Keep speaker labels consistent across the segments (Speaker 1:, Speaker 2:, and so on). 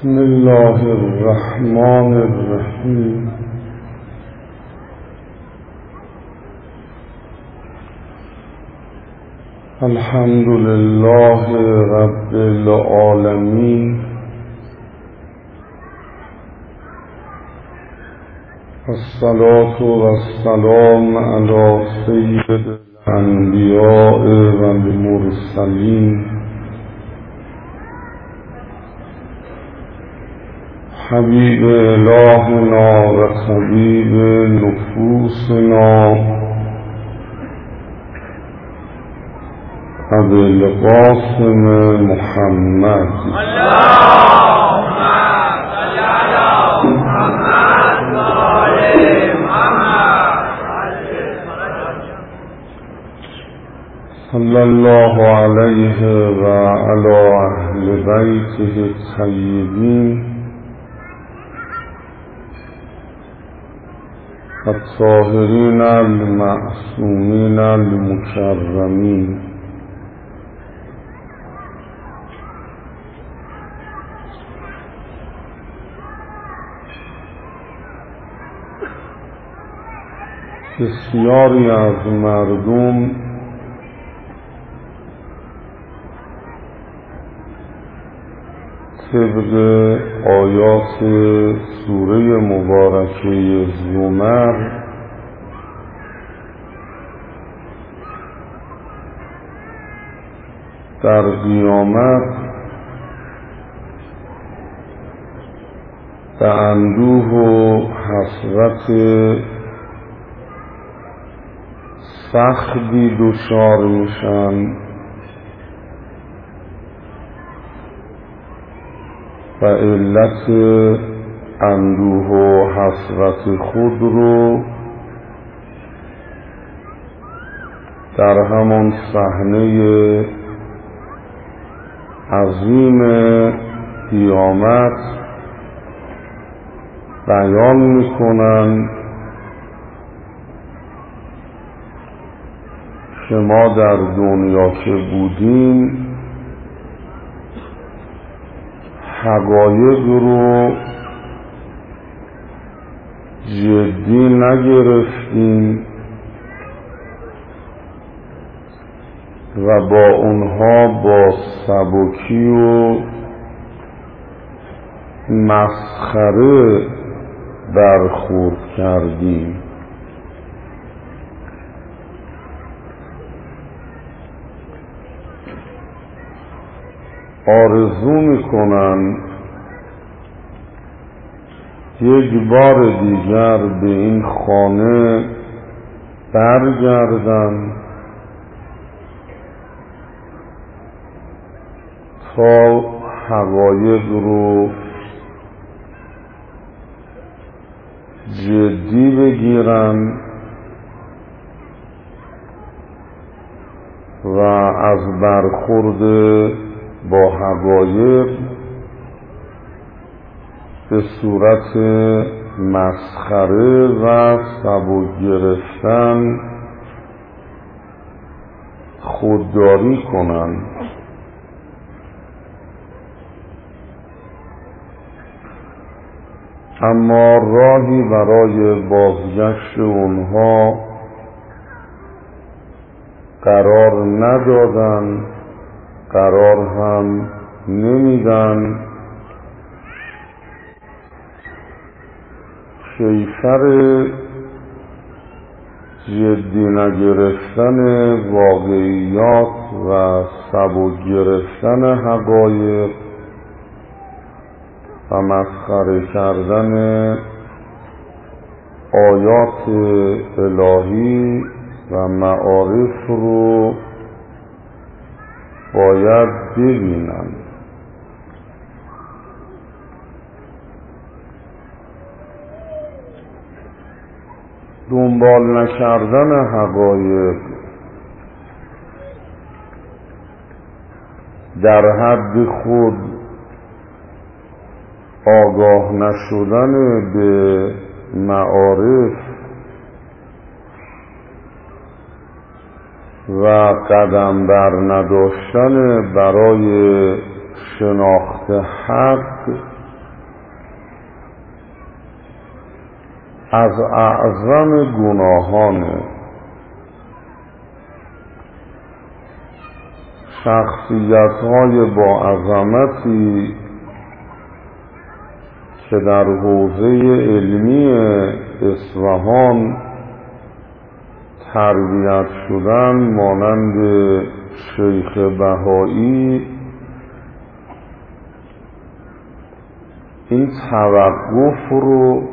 Speaker 1: بسم الله الرحمن الرحیم. الحمد لله رب العالمین، الصلاة والسلام علی سید الانبیاء والمرسلین، حبیب الهنا و طبیب نفوسنا ابوالقاسم محمد
Speaker 2: اللهم صل علی محمد و آل محمد
Speaker 1: صلی الله علیه و علی اهل بیته الطیبین الطاهرین المعصومین المکرمین. بسیاری از مردم طبق آیات سوره مبارکه زمر در قیامت به اندوه و حسرت سختی دچار میشن و علت اندوه و حسرت خود رو در همان صحنه عظیم قیامت بیان میکنن که ما در دنیا که بودیم حقایق رو جدی نگرفتیم و با اونها با سبکی و مسخره برخورد کردیم. آرزو میکنن یک بار دیگر به این خانه برگردن تا حقایق رو جدی بگیرن و از برخورد با حقایق به صورت مسخره و سبک گرفتن خودداری کنند. اما راهی برای بازگشت اونها قرار ندادن، قرار هم نمیدن. کیفر جدی نگرفتن واقعیات و سبک گرفتن حقایق و مسخره کردن آیات الهی و معارف رو باید ببینن. دنبال نکردن حقایق در حد خود آگاه نشدن به معارف و قدم بر نداشتن برای شناخت حق از اعظم گناهان شخصیت‌های با عظمتی که در حوزه علمی اصفهان تربیت شدن، مانند شیخ بهایی، این توقف رو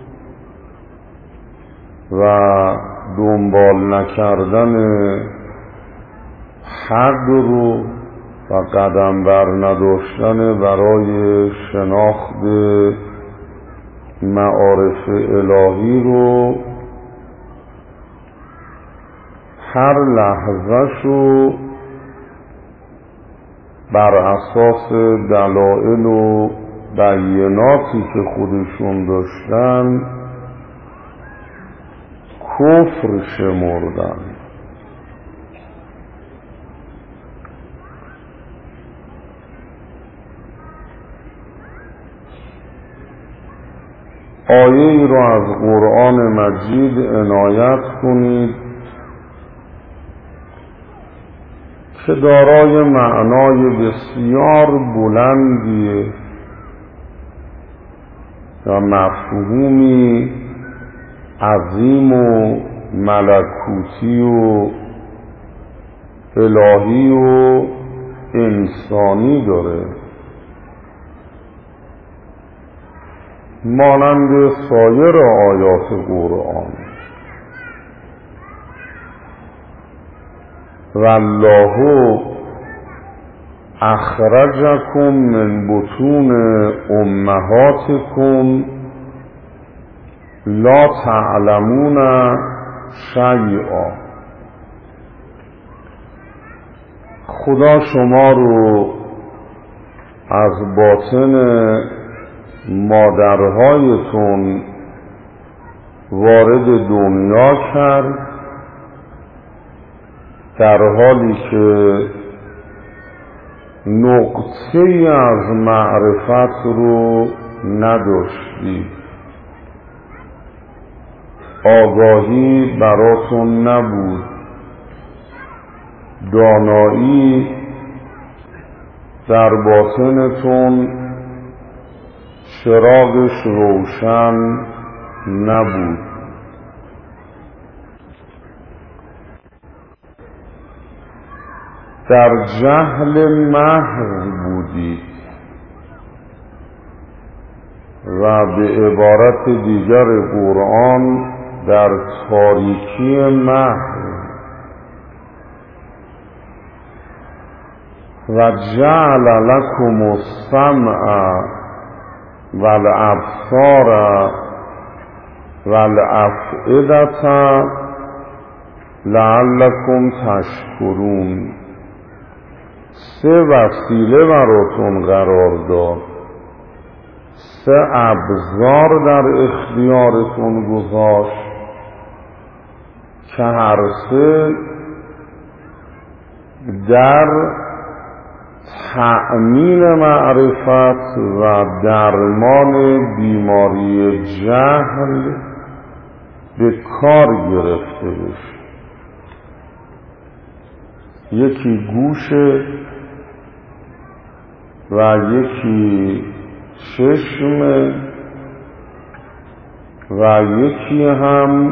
Speaker 1: و دنبال نکردن حد رو و قدم بر نداشتن برای شناخت معارف الهی رو هر لحظه شو بر اساس دلائل و بیناتی که خودشون داشتن کفر شمردن. آیه ای را از قرآن مجید عنایت کنید که دارای معنای بسیار بلندیه و مفهومی عظیم و ملکوتی و الهی و انسانی داره، مانند سایر آیات قرآن. والله اخرجکم من بطون امهاتکم لا تعلمون شیئا. خدا شما رو از باطن مادرهایتون وارد دنیا کرد در حالی که نقطه‌ای از معرفت رو نداشتید، آگاهی براتون نبود، دانایی در باطنتون چراغش روشن نبود. در جهل محض بودید و به عبارت دیگر قرآن در تاریکی محض. و جعل لکم السمع والابصار والافئدة لعلکم تشکرون. 3 وسیله براتون قرار داد، 3 ابزار در اختیارتون گذاشت که هر 3 در تأمین معرفت و درمان بیماری جهل به کار گرفته بشه. یکی گوشه و یکی چشم و یکی هم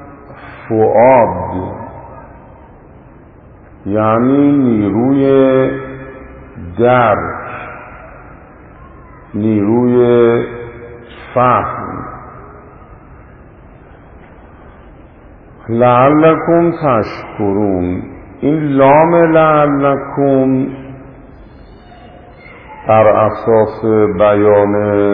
Speaker 1: فؤاد، یعنی نیروی درک، نیروی فهم. لعلکم تشکرون. این لام لعلکم بر اساس بیان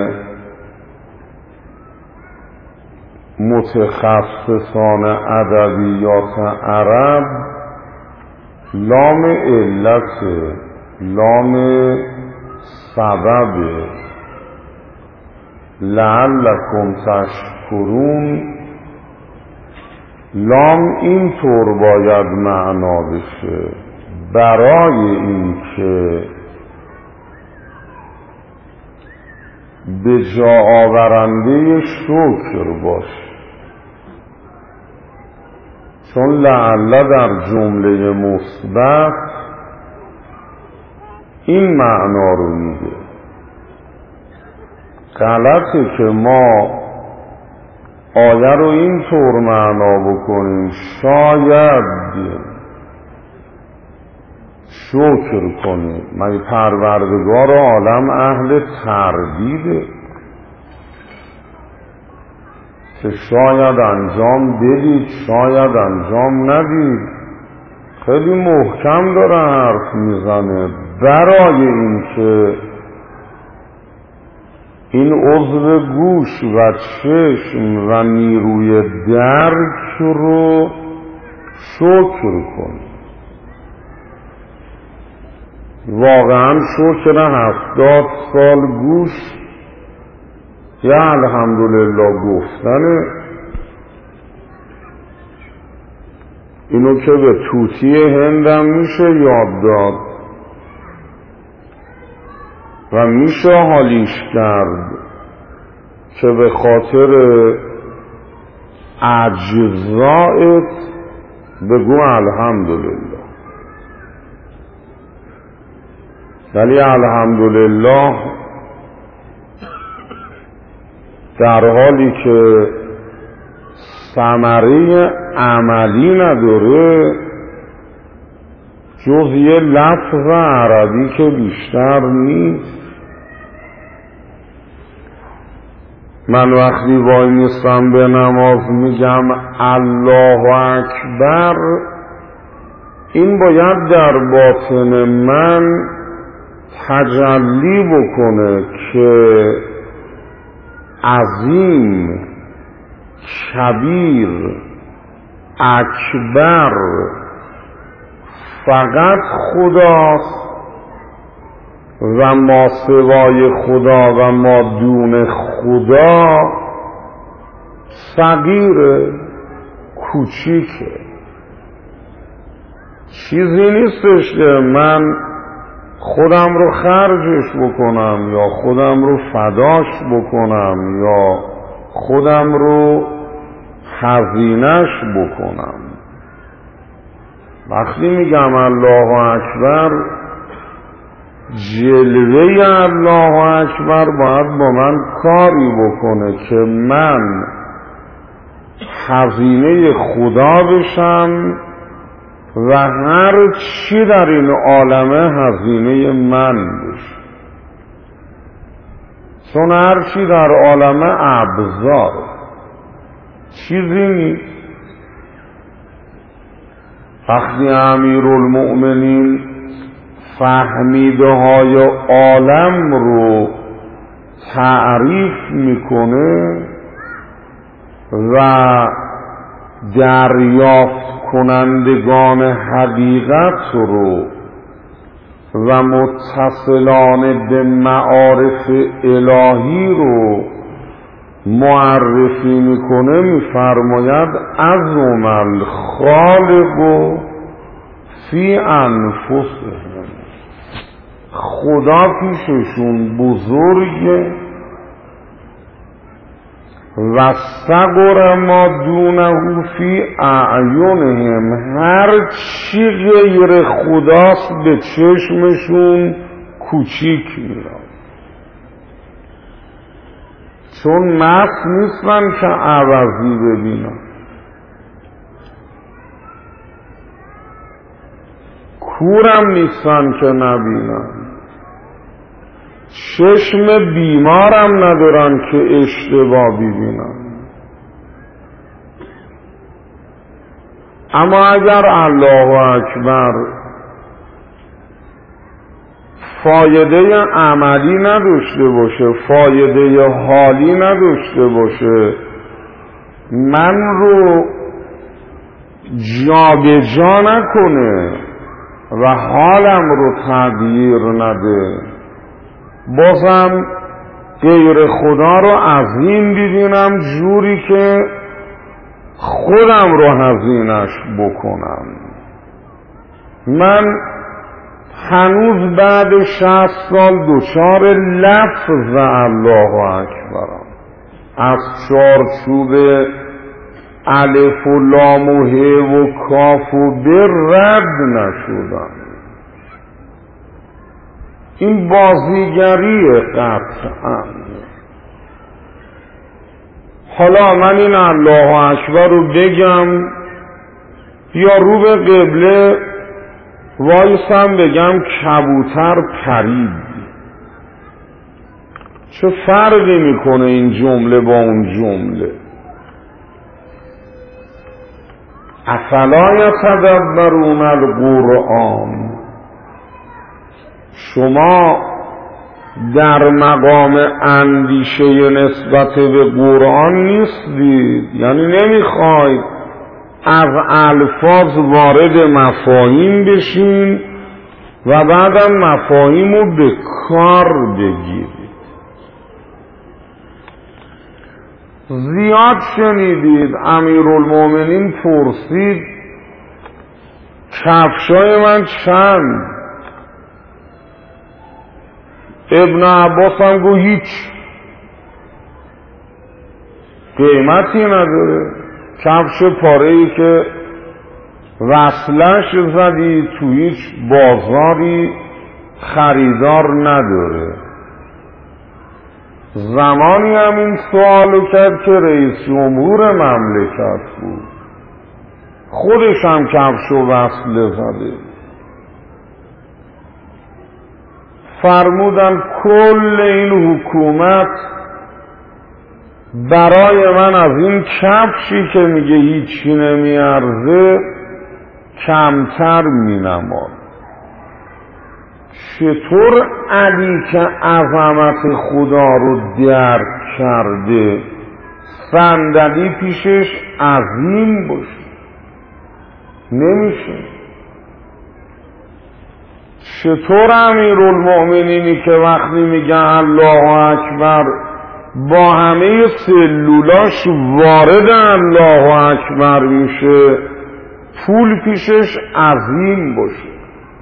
Speaker 1: متخصصان ادبیات عرب لام علت، لام سبب. لعلکم تشکرون، لام اینطور باید معنا بشه، برای این که به جا آورنده شکر باشه. چون لعل در جمله مثبت این معنا رو میده. غلطه که ما آیه رو اینطور معنا بکنیم شاید شکر کنیم. من پروردگار عالم اهل تردیده که شاید انجام بدید شاید انجام ندید. خیلی محکم داره حرف میزنه برای اینکه این عضو گوش و چشم و نیروی درک رو شکر کنید. واقعا شکر 70 سال گوش یا الحمدلله گفتنه. اینو که به طوطی هندم میشه یاد داد و میشه حالیش کرد که به خاطر اجزایت بگو الحمدلله. ولی الحمدلله در حالی که ثمره عملی نداره جز یه لفظ عربی که بیشتر نیست. من وقتی وای میستم به نماز میگم الله اکبر، این باید در باطن من تجلی بکنه که عظیم، کبیر، اکبر فقط خداست و ما سوای خدا و ما دون خدا صغیره، کوچیکه. چیزی نیستش که من خودم رو خرجش بکنم یا خودم رو فداش بکنم یا خودم رو هزینهش بکنم. وقتی میگم الله اکبر، جلوه الله اکبر باید با من کاری بکنه که من هزینه خدا بشم و هر چی در این عالمه هزینه من بشه. چون هر چی در عالمه ابزار، چیزی نیست. وقتی امیرالمؤمنین فهمیده های عالم رو تعریف میکنه و دریافت کنندگان حقیقت رو و متصلان به معارف الهی رو معرفی میکنه، میفرماید عظم الخالق فی انفسهم، خدا پیششون بزرگه و صغر ما دونه فی اعینهم، هر چی غیر خداست به چشمشون کوچیک میاد. چون مست نیستن که عوضی ببینن، کورم نیستن که نبینن، چشم بیمارم ندارن که اشتباه ببینن. اما اگر الله اکبر فایده عملی نداشته باشه، فایده حالی نداشته باشه، من رو جا به جا نکنه و حالم رو تغییر نده، بازم غیر خدا رو عظیم ببینم جوری که خودم رو هزینه‌اش بکنم. من هنوز بعد 60 سال دچار لفظ الله اکبرم. از چارچوب الف و لام و ه و کاف و ب رد نشدن. این بازیگریه قطعا. حالا من این الله اکبر رو بگم یا رو به قبله وایسم بگم کبوتر پرید، چه فرقی میکنه این جمله با اون جمله؟ افلا یتدبرون القرآن، شما در مقام اندیشه نسبت به قرآن نیستید، یعنی نمیخواید از الفاظ وارد مفاهیم بشین و بعدم مفاهیم رو به کار بگیرید. زیاد شنیدید امیرالمومنین پرسید کفشای من چند؟ ابن عباس هم گو هیچ، قیمتی نداره. کفش پاره‌ای که وصلش زدی تو هیچ بازاری خریدار نداره. زمانی هم این سوالو کرد که رئیس جمهور مملکت بود، خودش هم کفشو وصله زده. فرمودن کل این حکومت برای من از این کفشی که میگه هیچی نمیارزه کمتر مینماد. چطور علی که عظمت خدا رو درک کرده صندلی پیشش عظیم باشه؟ نمیشه. چطور امیرالمؤمنینی که وقتی میگن الله اکبر با همه سلولاش وارد الله اکبر میشه پول پیشش عظیم باشه،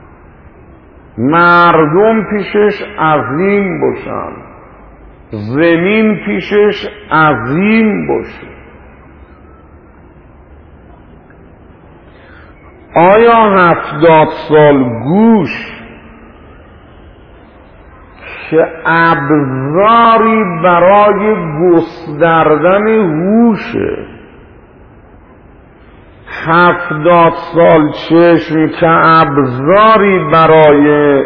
Speaker 1: مردم پیشش عظیم باشن، زمین پیشش عظیم باشه؟ آیا 70 سال گوش که ابزاری برای گستردن هوشه، 70 سال چشم که ابزاری برای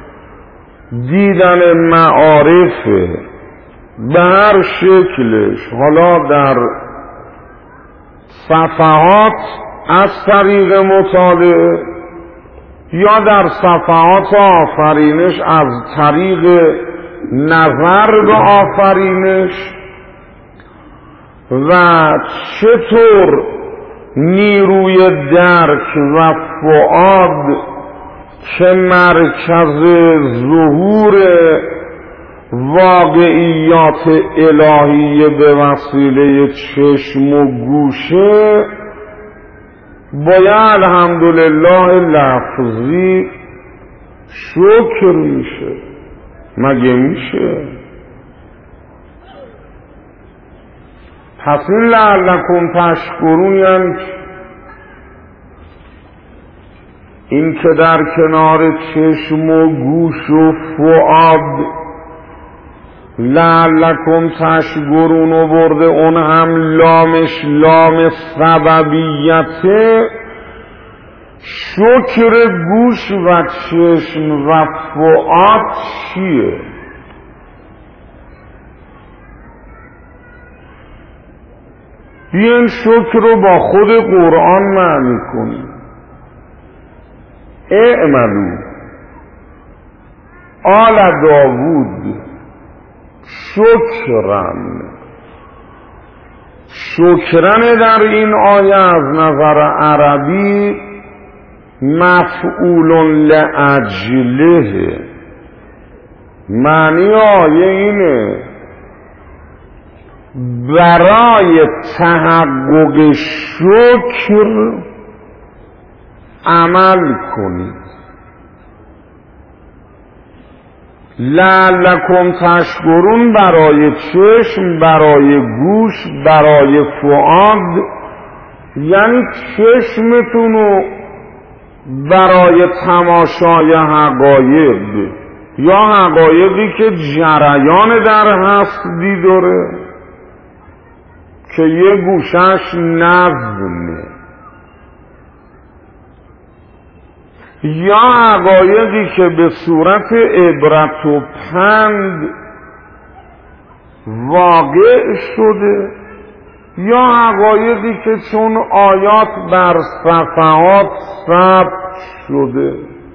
Speaker 1: دیدن معارفه به هر شکلش، حالا در صفحات از طریق مطالعه یا در صفحات آفرینش از طریق نظر به آفرینش، و چطور نیروی درک و فؤاد که مرکز ظهور واقعیات الهیه به وسیله چشم و گوشه باید الحمدلله لفظی شکر میشه. مگه میشه؟ پس این لعلکم تشکرون یعنی این که در کنار چشم و گوش و فؤاد لعلکم تشکرون و برده، اون هم لامش لام سببیته. شکر گوش و چشم و فؤاد چیه؟ بیاین شکر رو با خود قرآن معنی کنیم. اعملوا آل داوود شکرن. شکرن در این آیه از نظر عربی مفعول لاجله. معنی آیه اینه برای تحقق شکر عمل کنید. لعلکم تشکرون برای چشم، برای گوش، برای فؤاد یعنی چشمتون رو برای تماشای حقایق یا حقایقی که جریان در هستی داره که یه گوشش نظمه، یا حقایقی که به صورت عبرت و پند واقع شده، یا حقایقی که چون آیات بر صفحات ثبت شده.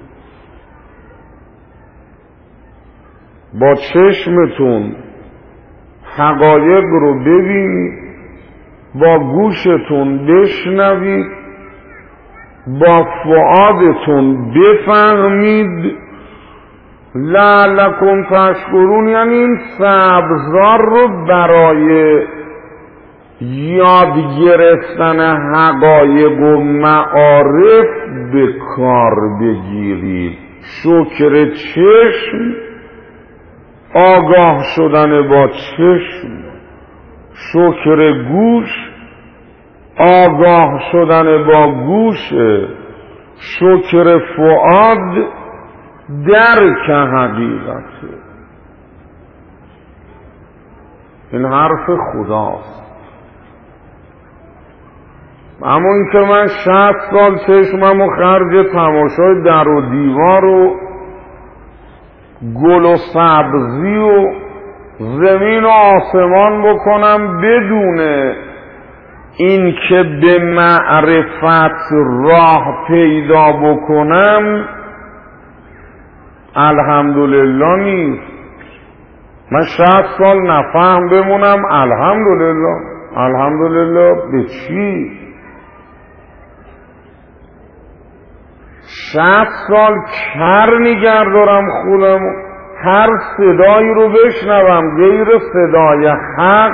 Speaker 1: با چشمتون حقایق رو ببینید، با گوشتون بشنوید، با فؤادتون بفهمید، لعلکم تشکرون. یعنی این ابزار رو برای یاد گرفتن حقایق و معارف به کار بگیرید. شکر چشم، آگاه شدن با چشم. شکر گوش، آگاه شدن با گوش. شکر فؤاد، درک حقیقته. این حرف خداست. اما این که من 60 سال چشمم و خرج تماشای در و دیوار و گل و سبزی و زمین و آسمان بکنم بدون این که به معرفت راه پیدا بکنم، الحمدلله نیست. من 60 سال نفهم بمونم الحمدلله. الحمدلله به چی؟ 60 سال کر نگه دارم خودم، هر صدایی رو بشنوم غیر صدای حق،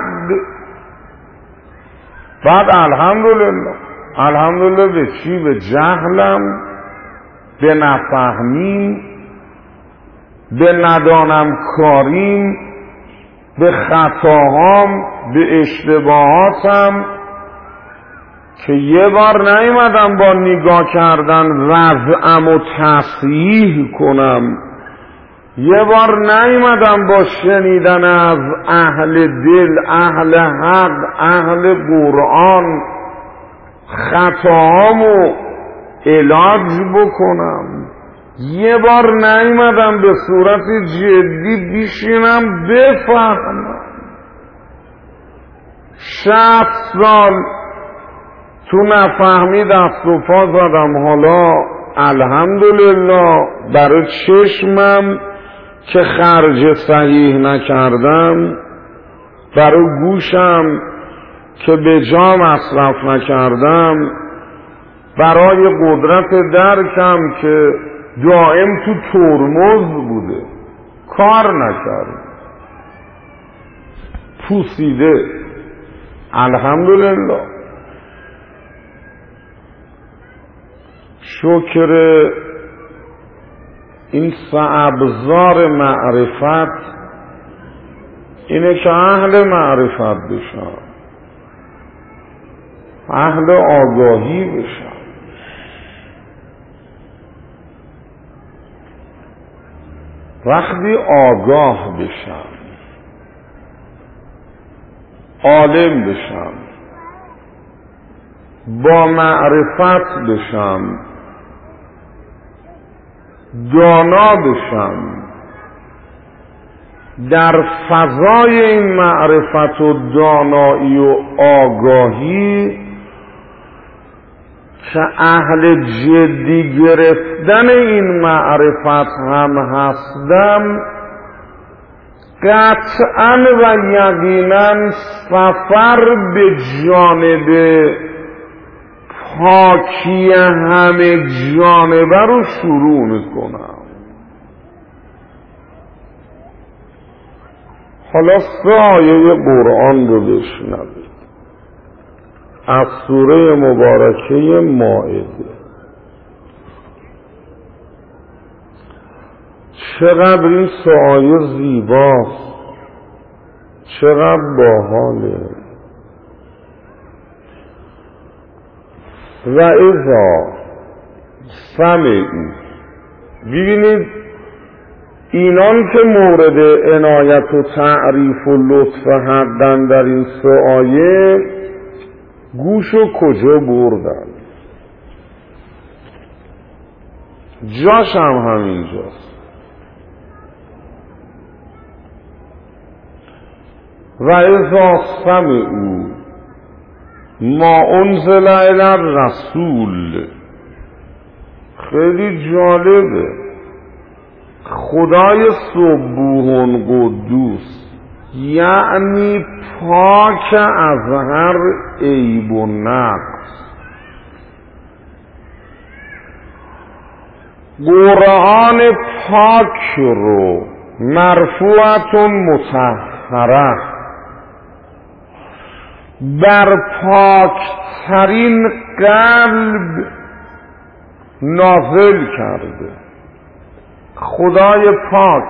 Speaker 1: بعد الحمدلله. الحمدلله به چی؟ به جهلم، به نفهمیم، به ندانم کاریم، به خطاهام، به اشتباهاتم که یه بار نیومدم با نگاه کردن وضعم و تصحیح کنم، یه بار نیومدم با شنیدن از اهل دل، اهل حق، اهل قرآن خطاهامو علاج بکنم، یه بار نیومدم به صورت جدی بیشینم بفهمم. 60 سال تو نفهمی دست و پا زدم، حالا الحمدلله برای چشمم که خرج صحیح نکردم، برای گوشم که به جا مصرف نکردم، برای قدرت درکم که دائم تو ترمز بوده، کار نکرد، پوسیده. الحمدلله. شکر این ابزار معرفت اینه که اهل معرفت بشن، اهل آگاهی بشن. وقتی آگاه بشن، عالم بشن، با معرفت بشن، دانا بشن، در فضای این معرفت و دانایی و آگاهی که اهل جدی گرفتن این معرفت هم هستم، قطعاً و یقیناً سفر به جانب پاکی همه جانبه رو شروع میکنم. حالا 3 آیه قرآن رو بشنوید از سوره مبارکه مائده. چقدر این 3 آیه زیباست، چقدر باحاله. و اذا سمعوا، ببینید اینان که مورد عنایت و تعریف و لطف حقن در این سه آیه گوشو کجا بردن؟ جاش هم همینجاست. و اذا سمعوا ما انزل الی الرسول، خیلی جالبه. خدای سبوح قدوس یعنی پاک از هر عیب و نقص، قرآن پاک رو مرفوعت مطهره بر پاکترین قلب نازل کرده. خدای پاک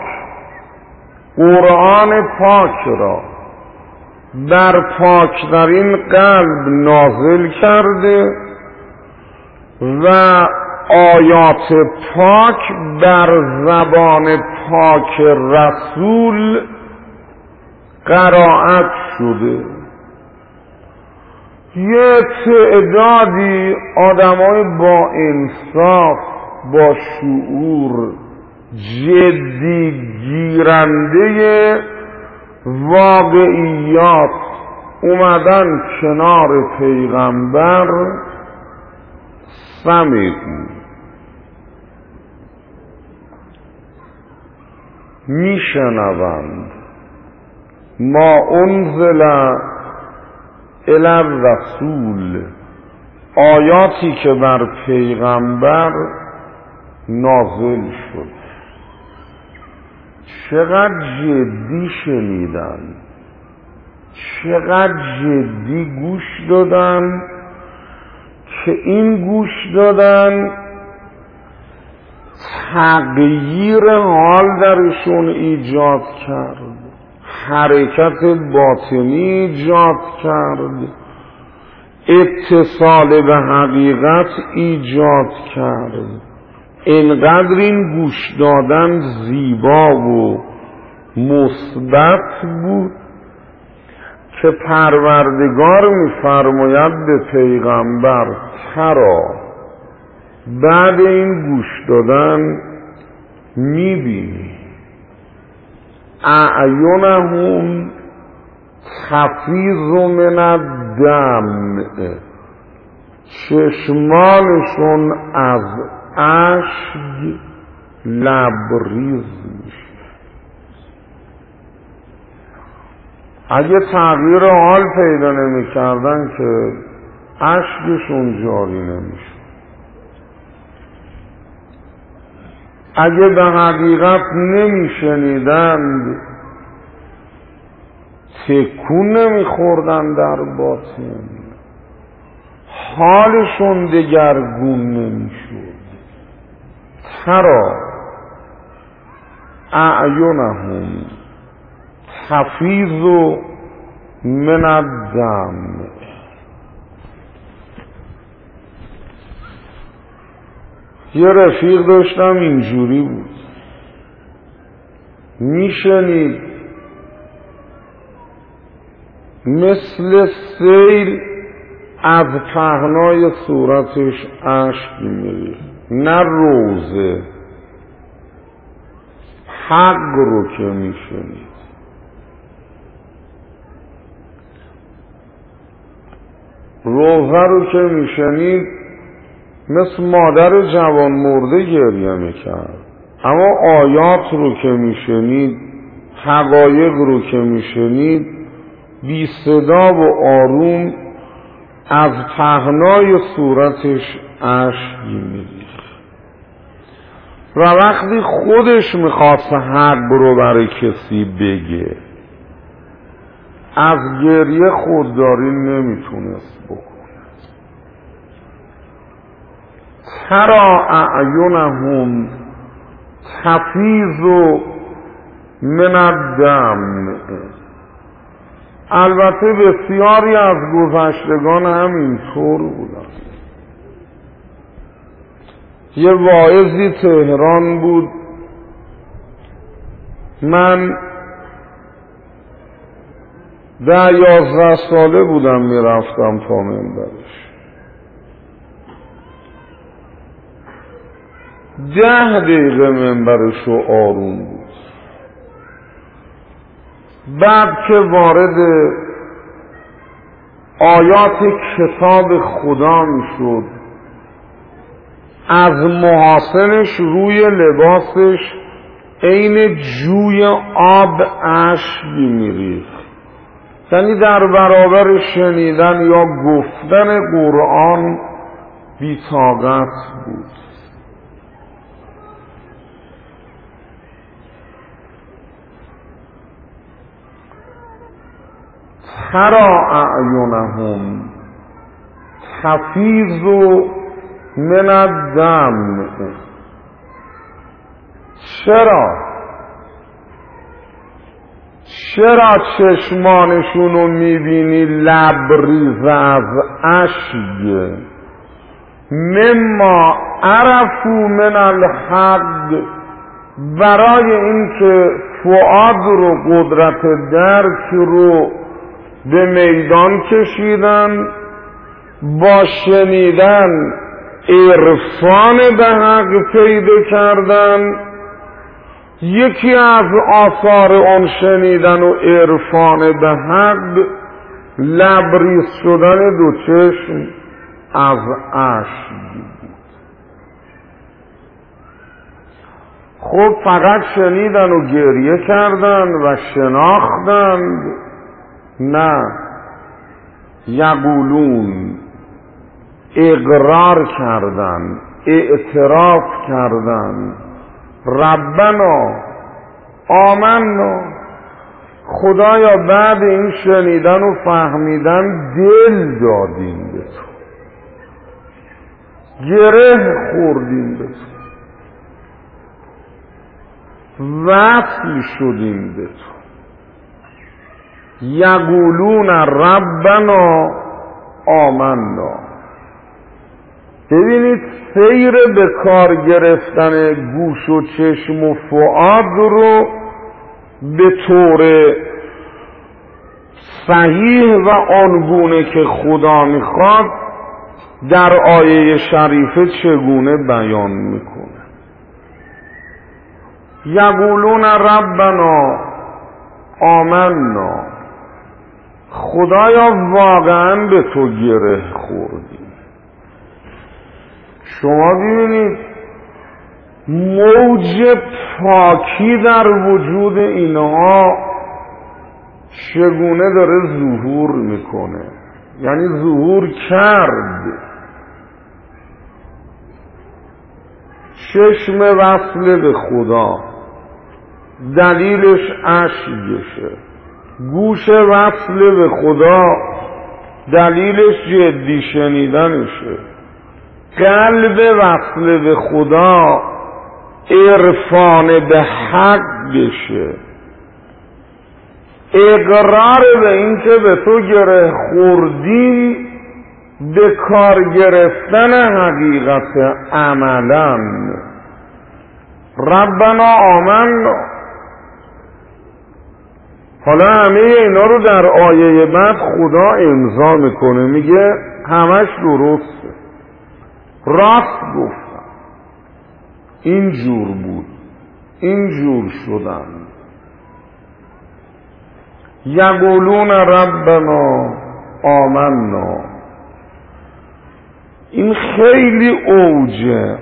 Speaker 1: قرآن پاک را بر پاکترین قلب نازل کرده و آیات پاک بر زبان پاک رسول قرائت شده. یه تعدادی آدمای با انصاف، با شعور، جدی گیرنده واقعیات اومدن کنار پیغمبر، سمعوا میشنوند ما انزل الی الرسول، آیاتی که بر پیغمبر نازل شد. چقدر جدی شنیدن، چقدر جدی گوش دادن که این گوش دادن تغییر حال درشون ایجاد کرد، حرکت باطنی ایجاد کرد، اتصال به حقیقت ایجاد کرد. اینقدر این گوش دادن زیبا و مثبت بود که پروردگار می‌فرماید به پیغمبر ترا بعد این گوش دادن می‌بینی اعینهم تفیض من الدمع، چشمانشون از اشک لبریز میشه. اگه تغییر حال پیدا نمی کردن که اشکشون جاری نمیشه. اگه به حقیقت نمی شنیدند تکون نمی خوردن در باطن، حالشون دگرگون نمی شد. ترا اعینهم تفیض من الدمع، یه رفیق داشتم اینجوری بود، میشنید مثل سیل از پهنای صورتش اشک میریخت. نه روزه، حق رو که میشنید. روزه رو که میشنید مثل مادر جوان مرده گریه میکرد، اما آیات رو که میشنید، حقایق رو که میشنید، بی صدا و آروم از پهنای صورتش اشک میریخت. و وقتی خودش میخواست حق رو برای کسی بگه، از گریه خودداری نمیتونست بکنه. ترا اعینهم تفیض من الدمع. البته بسیاری از گذشتگان همینطور بودن. یه واعظی تهران بود، من 10-11 ساله بودم میرفتم تا منبرش. 10 دقیقه منبرش رو آروم بود. بعد که وارد آیات کتاب خدا میشد، از محاسنش روی لباسش عین جوی آب اشکی میریخت. یعنی در برابر شنیدن یا گفتن قرآن بی‌طاقت بود. ترى اعینهم تفیض من الدمع. چرا چشمانشونو میبینی لبریز از اشک؟ مما عرفوا من الحق، برای اینکه فؤاد رو، قدرت درک رو به میدان کشیدن، با شنیدن عرفان به حق پیدا کردن. یکی از آثار اون شنیدن و عرفان به حق لبریز شدن دو چشم از اشک بود. خب فقط شنیدن و گریه کردن و شناختند؟ نه، یقولون، اقرار کردن، اعتراف کردن، ربنا آمنا، خدایا بعد این شنیدن و فهمیدن دل دادیم به تو، گره خوردیم به تو، وصل شدیم به تو. یقولون ربنا آمنا. ببینید سیر به کار گرفتن گوش و چشم و فؤاد رو به طور صحیح و آنگونه که خدا میخواد در آیه شریفه چگونه بیان میکنه. یقولون ربنا آمنا، خدایا واقعا به تو گره خوردیم. شما ببینید موج پاکی در وجود اینها چگونه داره ظهور میکنه، یعنی ظهور کرد. چشم وصل به خدا دلیلش اشکشه، گوش وصل به خدا دلیلش جدی شنیدنشه، قلب وصل به خدا عرفان به حقشه، اقرار به این که به تو گره خوردیم، به کار گرفتن حقیقت عملا. ربنا آمنا. حالا همه اینا رو در آیه بعد خدا امضا میکنه، میگه همش درسته، راست گفتم، این جور بود، این جور شدن. یقولون ربنا آمنا، این خیلی اوجه.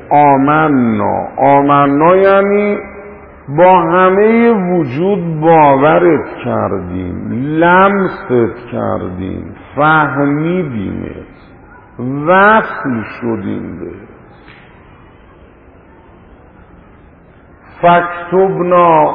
Speaker 1: آمنا یعنی با همه وجود باورت کردیم، لمست کردیم، فهمیدیمت، وصل شدیم بهت. فاکتبنا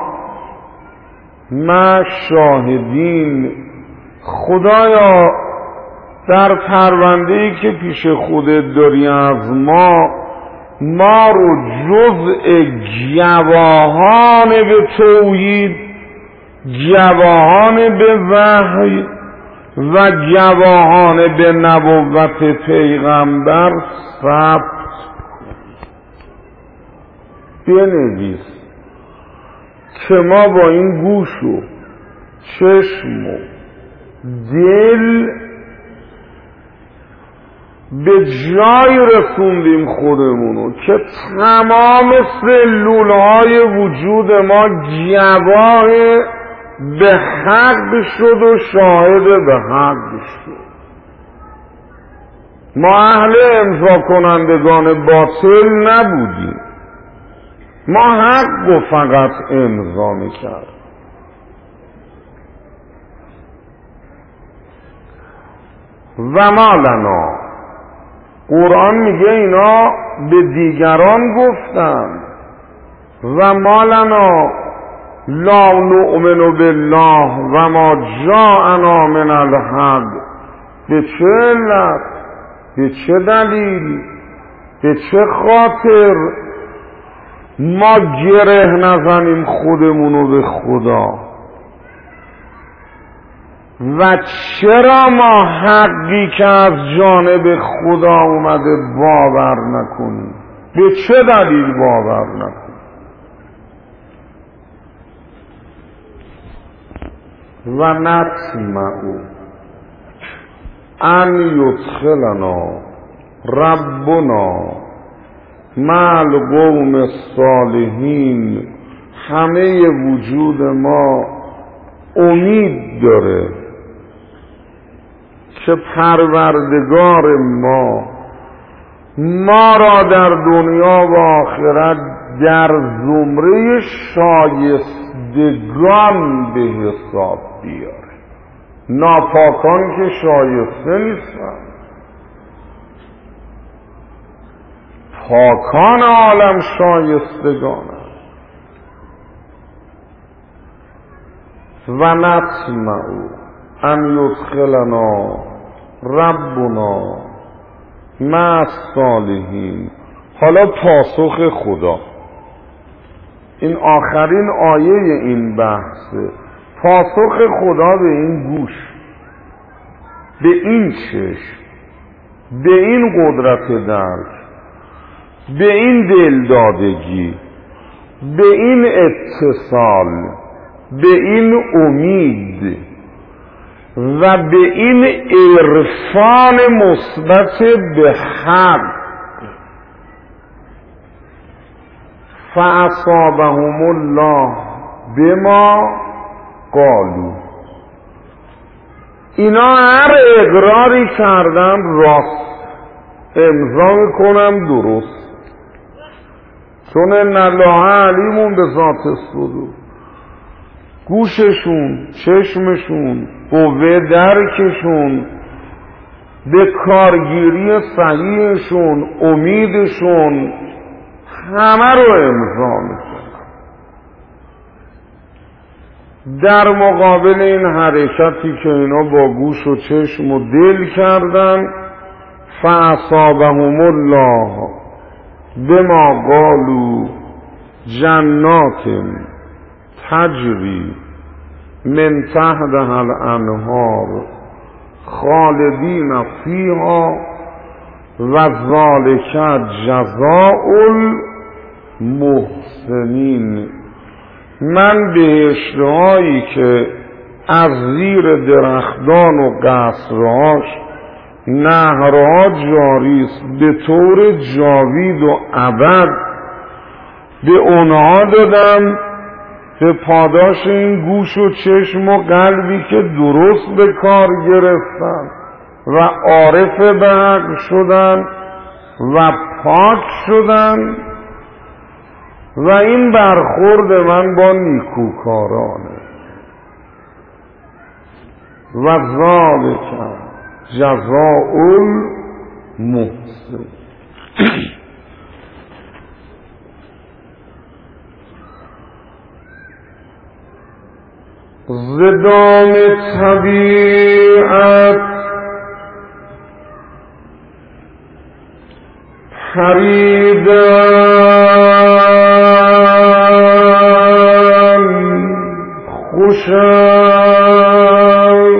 Speaker 1: مع شاهدین. خدایا در پرونده‌ای که پیش خودت داری از ما رو جزء گواهان به توحید، گواهان به وحی و گواهان به نبوت پیغمبر ثبت. بنویس که ما با این گوش و چشم و دل به جای رسوندیم خودمونو که تمام سلولهای وجود ما گواه به حق شد و شاهد به حق شد. ما اهل امضا کنندگان باطل نبودیم، ما حق رو فقط امضا میکرد. و ما لنا، قرآن میگه اینا به دیگران گفتن و ما لنا لا نؤمن بالله و ما جاءنا من الحق. به چه علت؟ به چه دلیل؟ به چه خاطر ما گره نزنیم خودمونو به خدا؟ و چرا ما حقی که از جانب خدا اومده باور نکنیم؟ به چه دلیل باور نکنیم؟ و نطمع ان یدخلنا ربنا مع القوم الصالحین. همه وجود ما امید داره که پروردگار ما را در دنیا و آخرت در زمره شایستگان به حساب بیاره. ناپاکان که شایسته نیستن، پاکان عالم شایستگانند. و نطمع ان یدخلنا ربنا مع الصالحین. حالا پاسخ خدا، این آخرین آیه این بحثه. پاسخ خدا به این گوش، به این چشم، به این قدرت درک، به این دلدادگی، به این اتصال، به این امید و به این عرفان مثبت به حق. فاصابهم الله بما قالوا. اینا هر اقراری کردن راست، امضا میکنم درست، چون ان الله علیمون به ذات الصدور. گوششون، چشمشون، قوه درکشون، به کارگیری صحیحشون، امیدشون، همه رو امضا میکنن. در مقابل این حرکتی که اینا با گوش و چشم و دل کردن، فاصابهم الله بما قالوا جنات تجری من تحتها الانهار خالدین فیها و ذلک جزاء المحسنین. من بهشت‌هایی که از زیر درختان و قصرهاش نهرها جاری است به طور جاوید و ابد، به اونها دادم به پاداش این گوش و چشم و قلبی که درست به کار گرفتن و عارف به حق شدن و پاک شدن. و این برخورد من با نیکوکارانه. و ذالک جزاء المحسن. زدام طبیعت پریدن خوشم،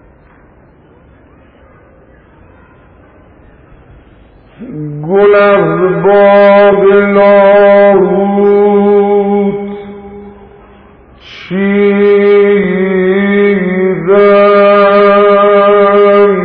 Speaker 1: گل از باب لاهوت چیدن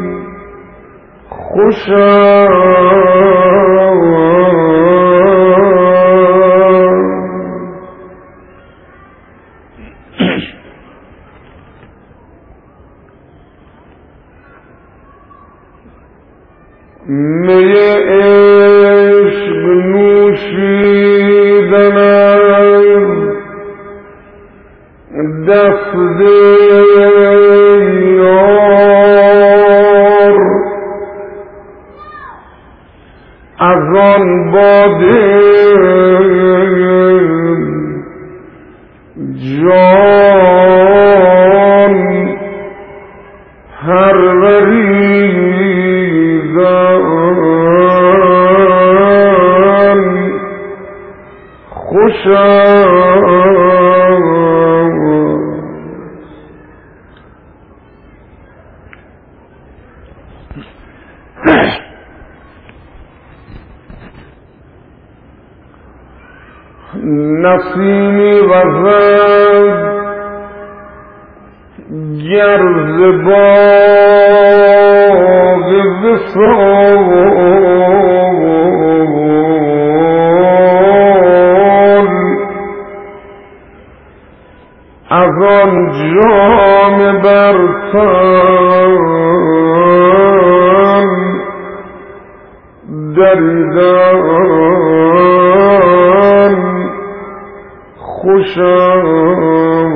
Speaker 1: می عشق نوشیدن دست یار از آن باده جان پروریدن خوش نسیمی وزد گرز باغ وصال از آن جام برتن دریدن خوشم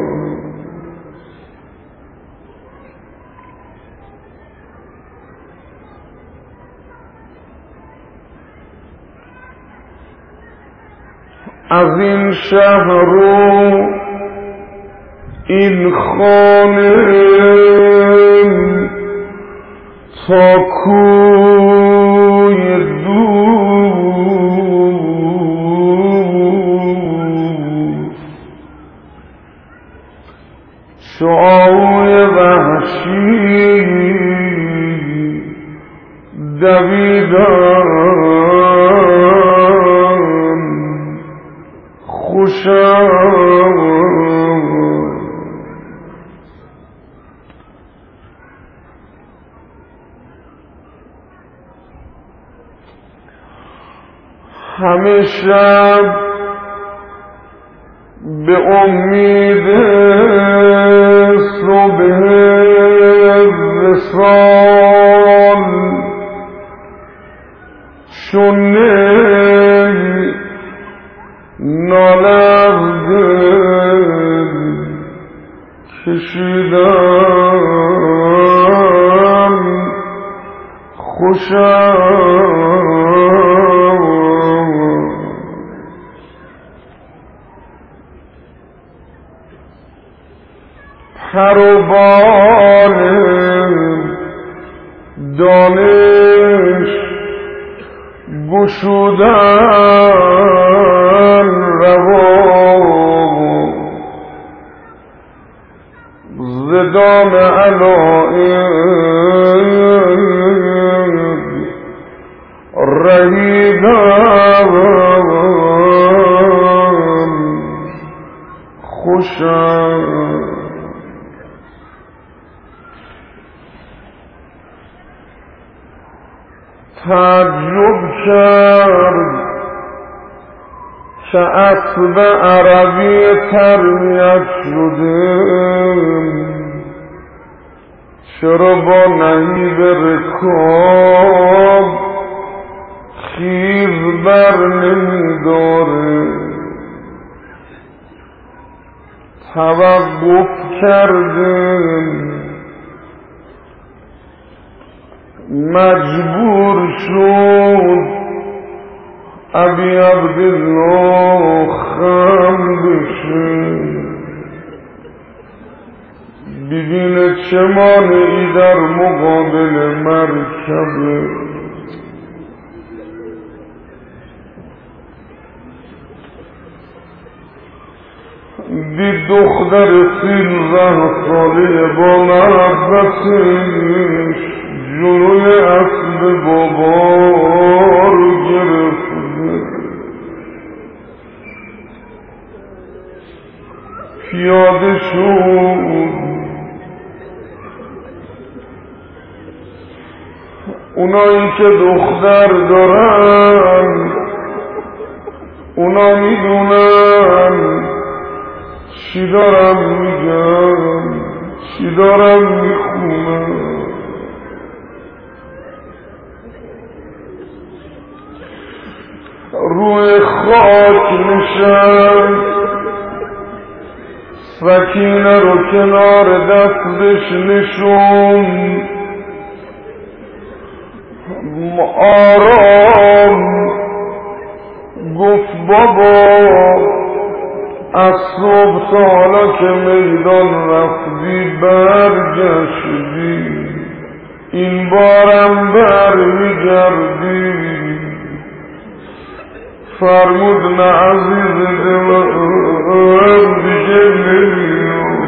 Speaker 1: از این شهر و این خانه تا کوی دوست شعاع وحشی دویدن خوشم همه شب به امید صبح وصال چون نی ناله از دل کشیدن خوشم پر و بال دانش گشودن روا ز دام علایق رهیدن خوشم تعجب کرد که اسب عربی تربیت شده چرا با نهیب رکاب خیز بر نمیداره توقف کرده مجبور شد ابی عبدالله خم بشه ببینه چه مانعی در مقابل مرکبه دید دختر 13 ساله با محبتش جلوی اسب بابا رو گرفته، پیاده شد. اونایی که دختر دارن اونا میدونن چی دارم میگم، چی دارم میخونم. روی خاک نشست، سکینه رو کنار دستش نشون، آرام گفت بابا از صبح تا حالا که میدان رفتی برگشتی، این بارم برمیگردی. فرمود نه عزیز دلم دیگه نمیام.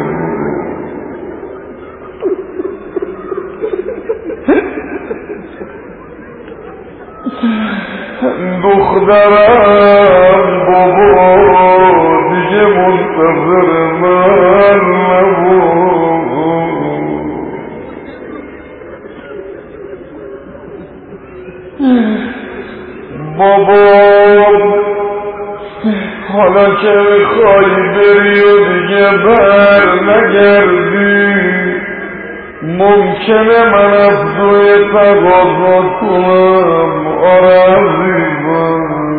Speaker 1: دخترم بابا دیگه منتظر من نبود. بابا حالا که میخوای بری و دیگه بر نگردی، ممکنه من از دوی تقاضا کنم. آره عزیزم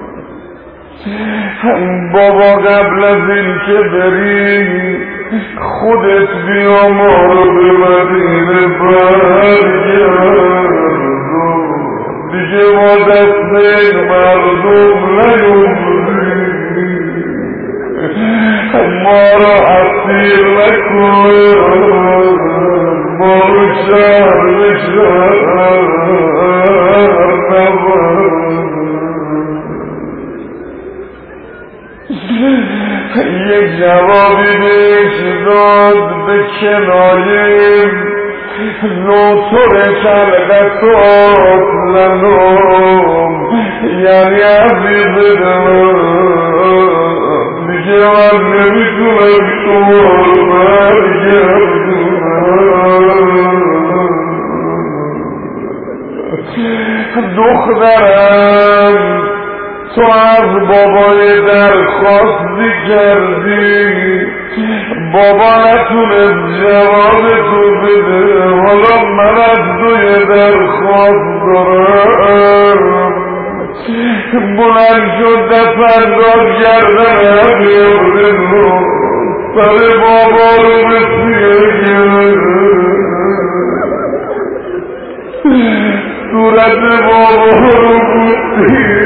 Speaker 1: بابا قبل از این که بری خودت بیا ما رو به مدینه برگرد، دیگه ما دست مردم نیومدی، ما رو اسیر نکن، ما رو شهر یک جوابی بهش داد به کنایه، نوتر خلقتات لنم، یعنی عزیز دلم دیگه من نمیتونم شما رو برگردونم. دخترم تو از بابای درخواستی کردی، بابا نتونه جواب تو بده، حالا من از دوی درخواست دارم. بلند شد دست انداز گردن بیارده سر بابا رو به سیه گرد، صورت بابا رو بودی.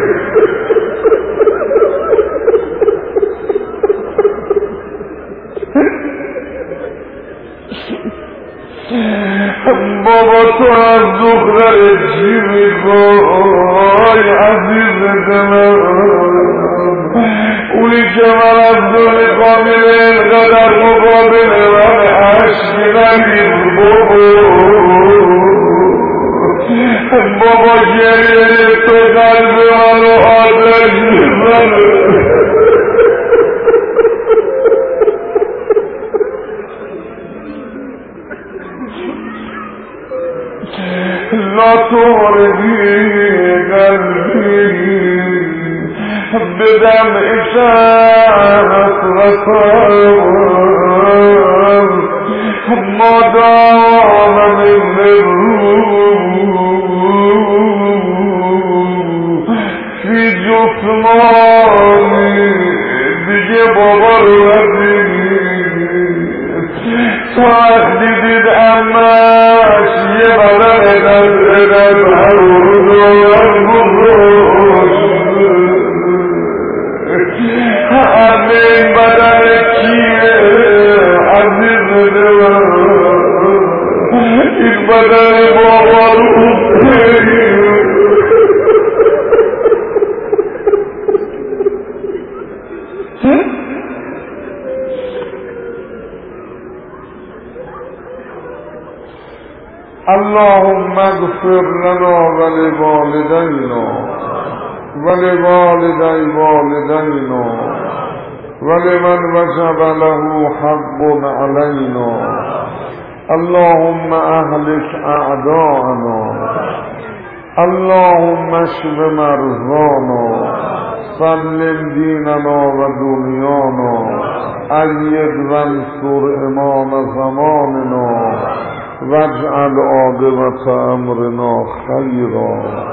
Speaker 1: بابا تو از دختر چی میخوای عزیز دلم؟ اونی که من از دو میخوام اینقدر مقابل من عشق نمید بابا گریه تو قلب منو آتش میزنه. لا توردی قلبی بدم اشارت رسام مدام من رو فی جسمانی دیگه بابا رو ندید ساعت دیدید امش یه بدن ادن هر همین بدن کیه عزیز دلم؟ این بدن بابا رو اللهم اغفر لنا ولوالدينا ولوالدي والدينا ولمن وجب له حق علينا. اللهم اهلك اعداءنا، اللهم اشف مرضانا، سلم ديننا ودنيانا، أيد وانصر امام زماننا، واجعل عاقبة امرنا خيرا.